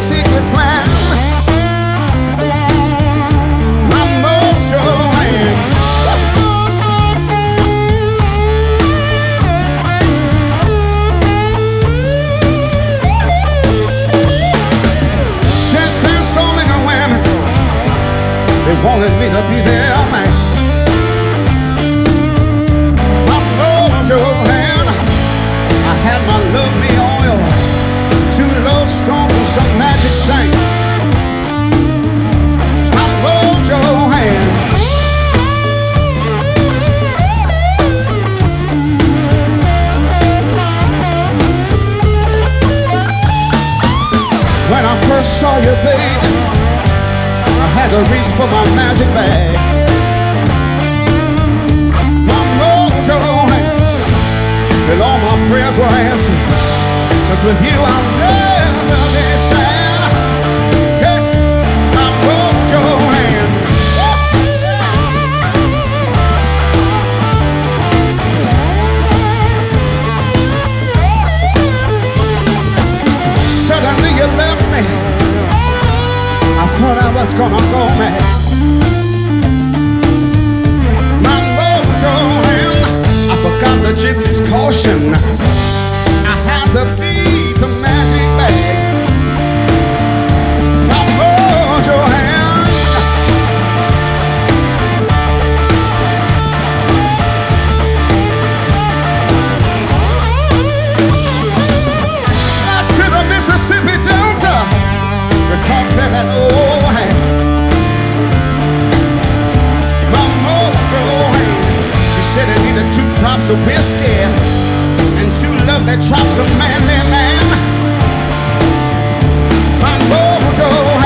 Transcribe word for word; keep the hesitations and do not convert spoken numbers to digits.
secret plan. My mojo hand. Since been so many women, they wanted me to be their man. My mojo hand. I had my love me oil, two love stones and some magic saint. My mojo hand. When I first saw you, baby, I had to reach for my magic bag. My mojo hand. And all my prayers were answered, 'cause with you I'll never be sad. Hey, my mojo hand. Suddenly you left me, I thought I was gonna go mad. My mojo hand. I forgot the gypsy's caution. I had to feed the magic bag. My mojo hand. Back to the Mississippi Delta to talk to that old hand. My mojo hand. She said I needed two drops of whiskey and two lovely drops of manly man. My mojo